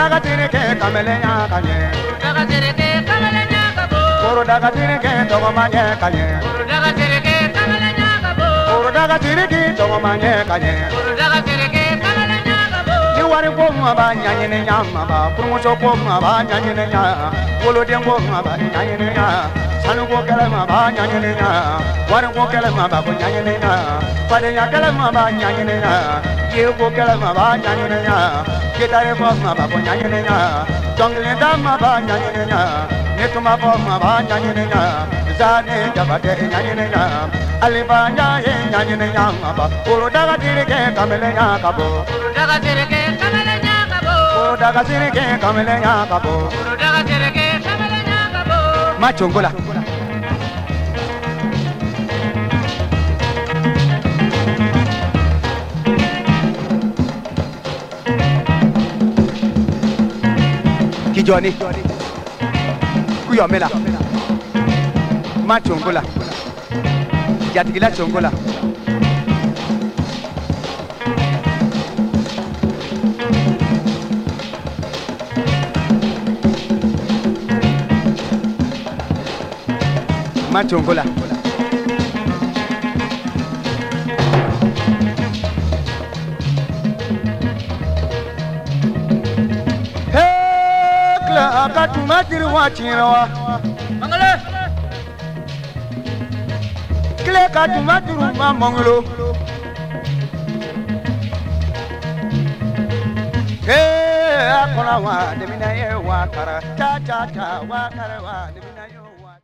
daga tirike kamelenya kanye daga tirike kamelenya kabo koro daga tirike togomanye kanye daga tirike kamelenya kabo daga tirike togomanye kanye daga tirike kamelenya kabo ni wari ko ma ba nyanye ne nyama ba promotion ko ma ba nyanye ne nya wolo den ko ma ba nyanye ne nya sanu ko kala ma ba nyanye ne nya wari ko kala ma ba ko nyanye ne nya pade nya kala ma ba nyanye ne nya ye ko kala ma ba nyanye ne nya ketare ko ma ba ko nyanye ne nya jongle da ma ba nyanye ne nya ne to ma ko ma ba nyanye ne nya zane jabate nyanye ne nya aliba nyanye ne nya ma ba oro daga tirike kamelenya kabo daga tirike kamelenya kabo daga tirike kamelenya kabo daga tirike kamelenya kabo machongola kijoni kuyomela machongola jatigila chongola machongola hekla akatu matiri wachirawa mangale kle katu maturu ma monglo akona wa demina ye wa kara cha cha cha wa kara wa demina